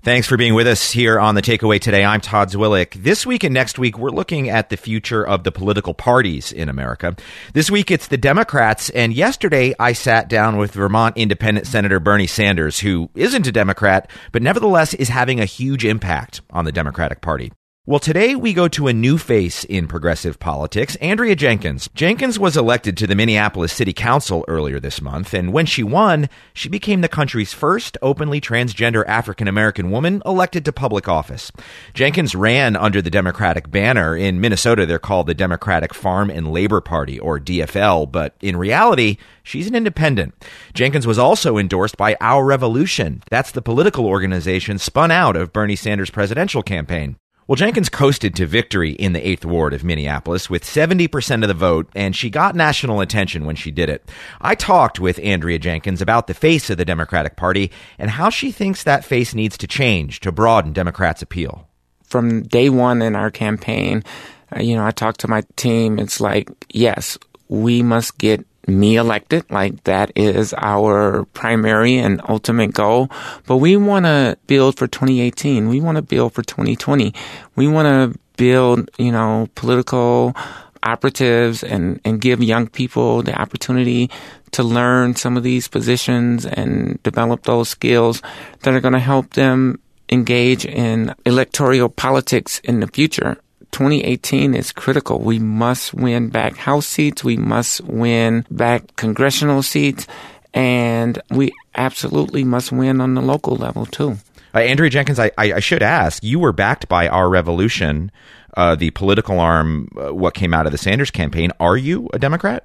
Thanks for being with us here on The Takeaway today. I'm Todd Zwillich. This week and next week, we're looking at the future of the political parties in America. This week, it's the Democrats. And yesterday, I sat down with Vermont Independent Senator Bernie Sanders, who isn't a Democrat, but nevertheless is having a huge impact on the Democratic Party. Well, today we go to a new face in progressive politics, Andrea Jenkins. Jenkins was elected to the Minneapolis City Council earlier this month, and when she won, she became the country's first openly transgender African-American woman elected to public office. Jenkins ran under the Democratic banner. In Minnesota, they're called the Democratic Farm and Labor Party, or DFL, but in reality, she's an independent. Jenkins was also endorsed by Our Revolution. That's the political organization spun out of Bernie Sanders' presidential campaign. Well, Jenkins coasted to victory in the 8th Ward of Minneapolis with 70% of the vote, and she got national attention when she did it. I talked with Andrea Jenkins about the face of the Democratic Party and how she thinks that face needs to change to broaden Democrats' appeal. From day one in our campaign, I talked to my team. It's like, yes, we must get me elected, like that is our primary and ultimate goal. But we want to build for 2018. We want to build for 2020. We want to build, political operatives and give young people the opportunity to learn some of these positions and develop those skills that are going to help them engage in electoral politics in the future. 2018 is critical. We must win back House seats. We must win back congressional seats. And we absolutely must win on the local level, too. Andrea Jenkins, I should ask, you were backed by Our Revolution, the political arm, what came out of the Sanders campaign. Are you a Democrat?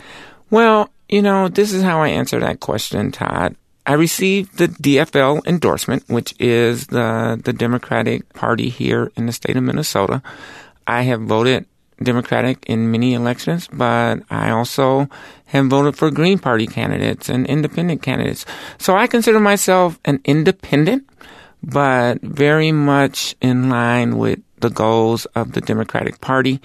Well, this is how I answer that question, Todd. I received the DFL endorsement, which is the Democratic Party here in the state of Minnesota. I have voted Democratic in many elections, but I also have voted for Green Party candidates and independent candidates. So I consider myself an independent, but very much in line with the goals of the Democratic Party,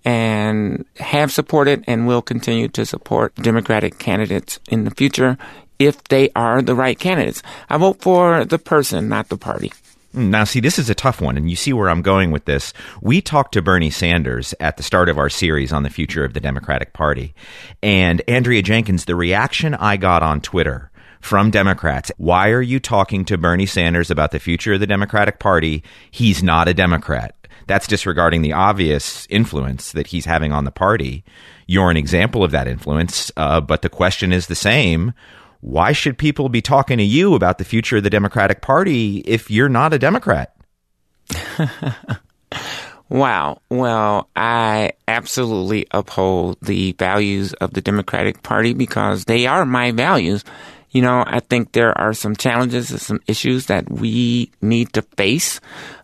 and have supported and will continue to support Democratic candidates in the future if they are the right candidates. I vote for the person, not the party. Now, see, this is a tough one, and you see where I'm going with this. We talked to Bernie Sanders at the start of our series on the future of the Democratic Party. And Andrea Jenkins, the reaction I got on Twitter from Democrats, why are you talking to Bernie Sanders about the future of the Democratic Party? He's not a Democrat. That's disregarding the obvious influence that he's having on the party. You're an example of that influence, but the question is the same. Why should people be talking to you about the future of the Democratic Party if you're not a Democrat? Wow. Well, I absolutely uphold the values of the Democratic Party because they are my values. I think there are some challenges and some issues that we need to face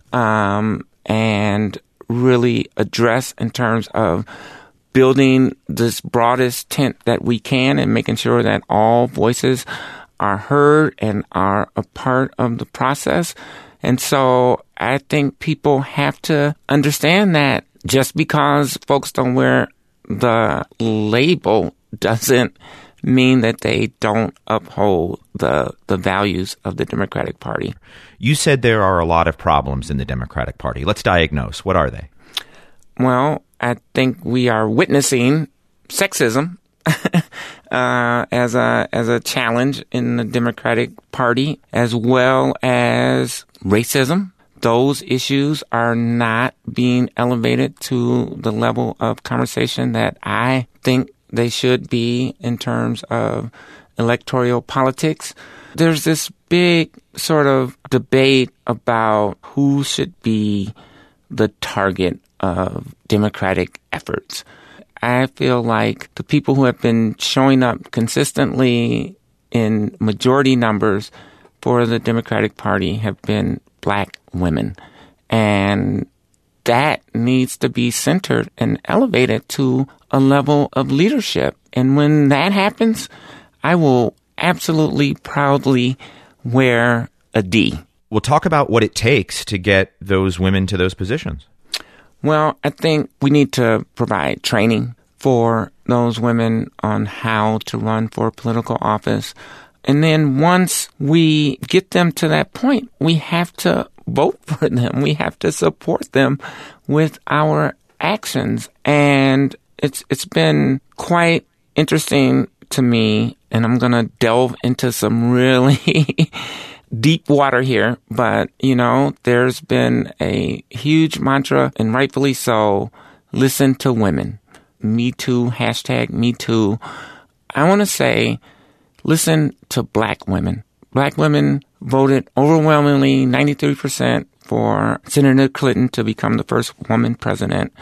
and really address in terms of building this broadest tent that we can and making sure that all voices are heard and are a part of the process. And so I think people have to understand that just because folks don't wear the label doesn't mean that they don't uphold the values of the Democratic Party. You said there are a lot of problems in the Democratic Party. Let's diagnose. What are they? Well, I think we are witnessing sexism as a challenge in the Democratic Party, as well as racism. Those issues are not being elevated to the level of conversation that I think they should be in terms of electoral politics. There's this big sort of debate about who should be the target of Democratic efforts. I feel like the people who have been showing up consistently in majority numbers for the Democratic Party have been Black women. And that needs to be centered and elevated to a level of leadership. And when that happens, I will absolutely proudly wear a D. We'll talk about what it takes to get those women to those positions. Well, I think we need to provide training for those women on how to run for political office. And then once we get them to that point, we have to vote for them. We have to support them with our actions. And it's been quite interesting to me, and I'm going to delve into some really deep water here, but, there's been a huge mantra, and rightfully so, listen to women. Me Too, hashtag Me Too. I want to say, listen to black women. Black women voted overwhelmingly, 93%, for Senator Clinton to become the first woman president.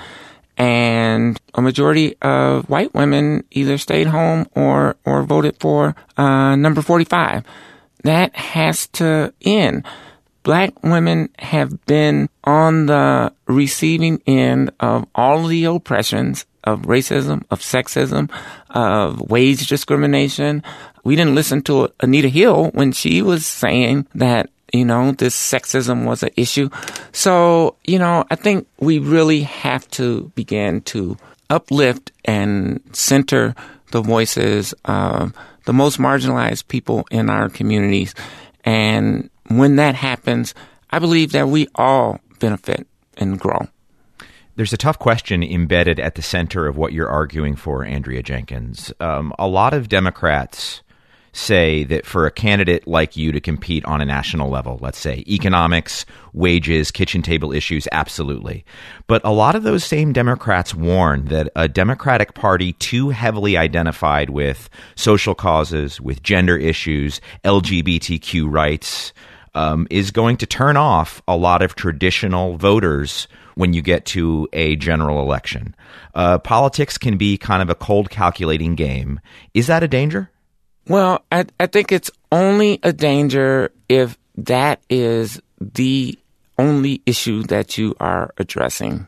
And a majority of white women either stayed home or voted for number 45. That has to end. Black women have been on the receiving end of all of the oppressions of racism, of sexism, of wage discrimination. We didn't listen to Anita Hill when she was saying that, this sexism was an issue. So, I think we really have to begin to uplift and center the voices of the most marginalized people in our communities. And when that happens, I believe that we all benefit and grow. There's a tough question embedded at the center of what you're arguing for, Andrea Jenkins. A lot of Democrats say that for a candidate like you to compete on a national level, let's say economics, wages, kitchen table issues, absolutely. But a lot of those same Democrats warn that a Democratic Party too heavily identified with social causes, with gender issues, LGBTQ rights, is going to turn off a lot of traditional voters when you get to a general election. Politics can be kind of a cold calculating game. Is that a danger? Well, I think it's only a danger if that is the only issue that you are addressing.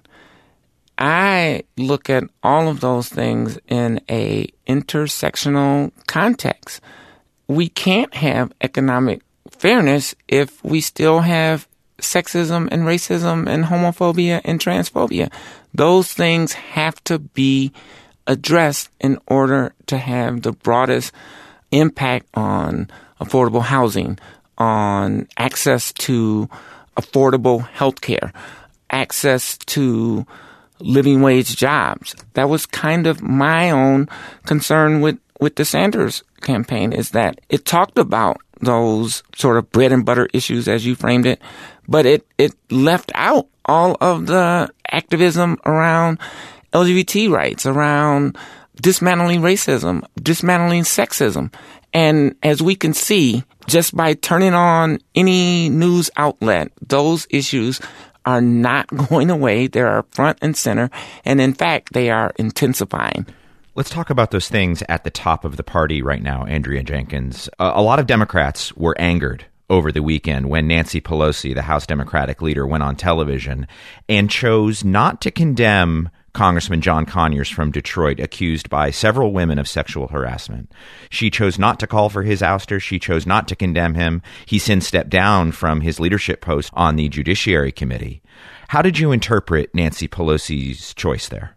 I look at all of those things in a intersectional context. We can't have economic fairness if we still have sexism and racism and homophobia and transphobia. Those things have to be addressed in order to have the broadest impact on affordable housing, on access to affordable health care, access to living wage jobs. That was kind of my own concern with the Sanders campaign, is that it talked about those sort of bread and butter issues as you framed it, but it left out all of the activism around LGBT rights, around dismantling racism, dismantling sexism. And as we can see, just by turning on any news outlet, those issues are not going away. They are front and center. And in fact, they are intensifying. Let's talk about those things at the top of the party right now, Andrea Jenkins. A lot of Democrats were angered over the weekend when Nancy Pelosi, the House Democratic leader, went on television and chose not to condemn Congressman John Conyers from Detroit, accused by several women of sexual harassment. She chose not to call for his ouster. She chose not to condemn him. He since stepped down from his leadership post on the Judiciary Committee. How did you interpret Nancy Pelosi's choice there?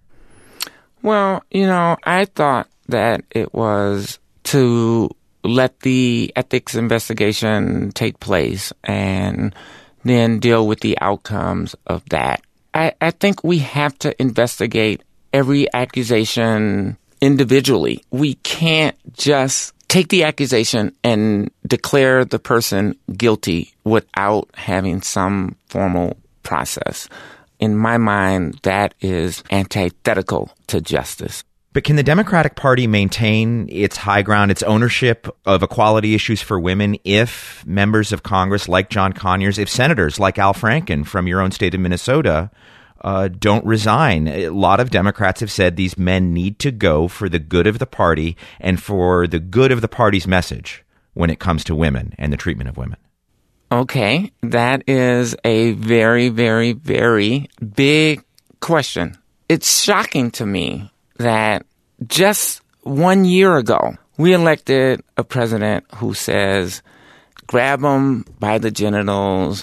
Well, I thought that it was to let the ethics investigation take place and then deal with the outcomes of that. I think we have to investigate every accusation individually. We can't just take the accusation and declare the person guilty without having some formal process. In my mind, that is antithetical to justice. But can the Democratic Party maintain its high ground, its ownership of equality issues for women, if members of Congress like John Conyers, if senators like Al Franken from your own state of Minnesota don't resign? A lot of Democrats have said these men need to go for the good of the party and for the good of the party's message when it comes to women and the treatment of women. Okay, that is a very, very, very big question. It's shocking to me that just 1 year ago, we elected a president who says, grab them by the genitals,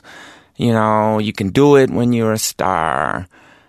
you can do it when you're a star.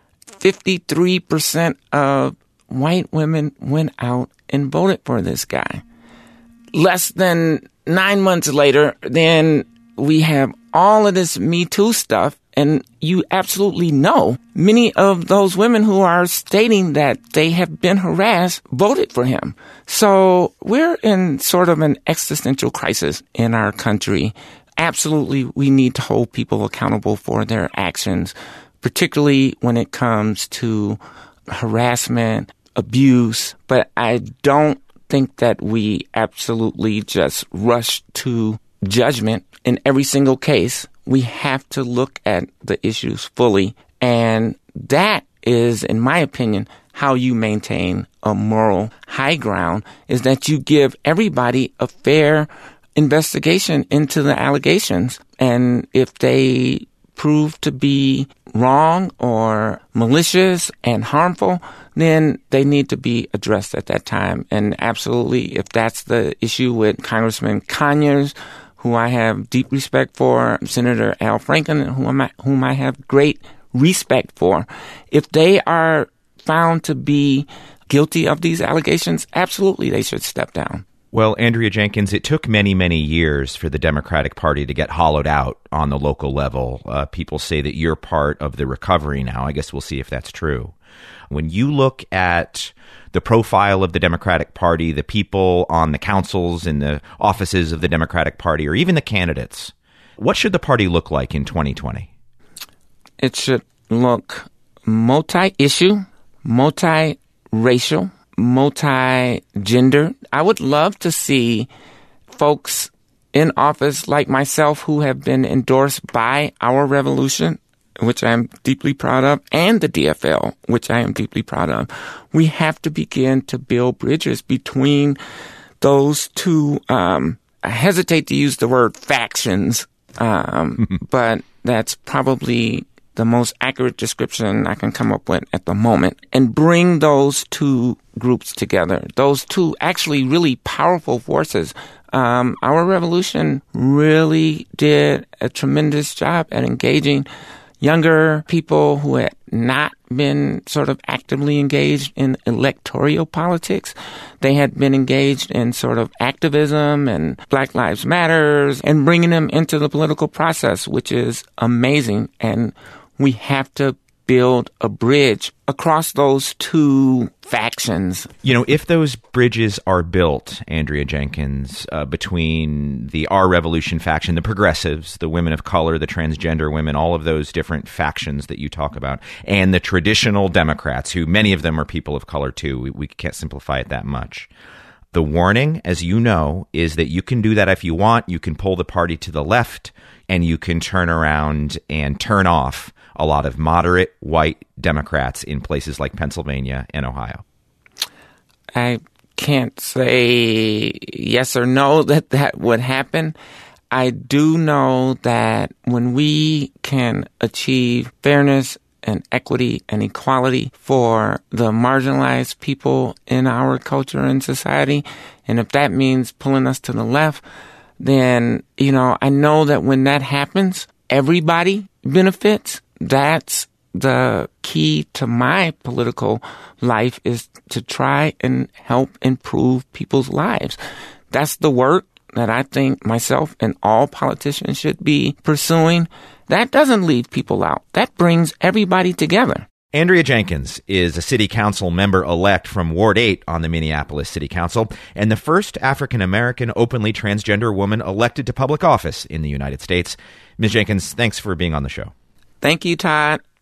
53% of white women went out and voted for this guy. Less than 9 months later, then we have all of this Me Too stuff, and you absolutely know many of those women who are stating that they have been harassed voted for him. So we're in sort of an existential crisis in our country. Absolutely, we need to hold people accountable for their actions, particularly when it comes to harassment, abuse. But I don't think that we absolutely just rush to judgment in every single case. We have to look at the issues fully. And that is, in my opinion, how you maintain a moral high ground, is that you give everybody a fair investigation into the allegations. And if they prove to be wrong or malicious and harmful, then they need to be addressed at that time. And absolutely, if that's the issue with Congressman Conyers, who I have deep respect for, Senator Al Franken, whom I have great respect for, if they are found to be guilty of these allegations, absolutely they should step down. Well, Andrea Jenkins, it took many, many years for the Democratic Party to get hollowed out on the local level. People say that you're part of the recovery now. I guess we'll see if that's true. When you look at the profile of the Democratic Party, the people on the councils and the offices of the Democratic Party, or even the candidates, what should the party look like in 2020? It should look multi-issue, multi-racial, multi-gender. I would love to see folks in office like myself who have been endorsed by Our Revolution, which I am deeply proud of, and the DFL, which I am deeply proud of. We have to begin to build bridges between those two, I hesitate to use the word factions, but that's probably the most accurate description I can come up with at the moment, and bring those two groups together. Those two actually really powerful forces. Our Revolution really did a tremendous job at engaging younger people who had not been sort of actively engaged in electoral politics. They had been engaged in sort of activism and Black Lives Matters, and bringing them into the political process, which is amazing. And we have to build a bridge across those two factions. You know, if those bridges are built, Andrea Jenkins, between the Our Revolution faction, the progressives, the women of color, the transgender women, all of those different factions that you talk about, and the traditional Democrats, who many of them are people of color too, we can't simplify it that much. The warning, as you know, is that you can do that if you want. You can pull the party to the left, and you can turn around and turn off a lot of moderate white Democrats in places like Pennsylvania and Ohio. I can't say yes or no that would happen. I do know that when we can achieve fairness and equity and equality for the marginalized people in our culture and society, and if that means pulling us to the left, then, you know, I know that when that happens, everybody benefits. That's the key to my political life, is to try and help improve people's lives. That's the work that I think myself and all politicians should be pursuing. That doesn't leave people out. That brings everybody together. Andrea Jenkins is a city council member-elect from Ward 8 on the Minneapolis City Council, and the first African-American openly transgender woman elected to public office in the United States. Ms. Jenkins, thanks for being on the show. Thank you, Todd.